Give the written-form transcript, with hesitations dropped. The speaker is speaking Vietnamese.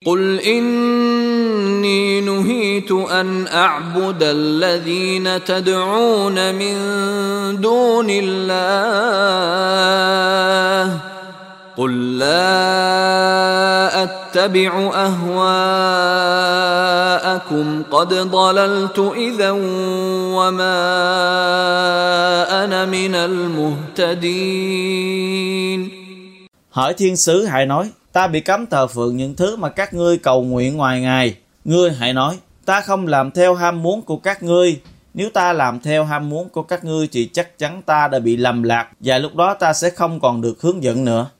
قل إني نهيت أن أعبد الذين تدعون من دون الله قل لا أتبع أهواءكم قد ضللت إذا وما أنا من المهتدين. Hỏi thiên sứ hãy nói, ta bị cấm thờ phượng những thứ mà các ngươi cầu nguyện ngoài Ngài. Ngươi hãy nói, ta không làm theo ham muốn của các ngươi. Nếu ta làm theo ham muốn của các ngươi thì chắc chắn ta đã bị lầm lạc, và lúc đó ta sẽ không còn được hướng dẫn nữa.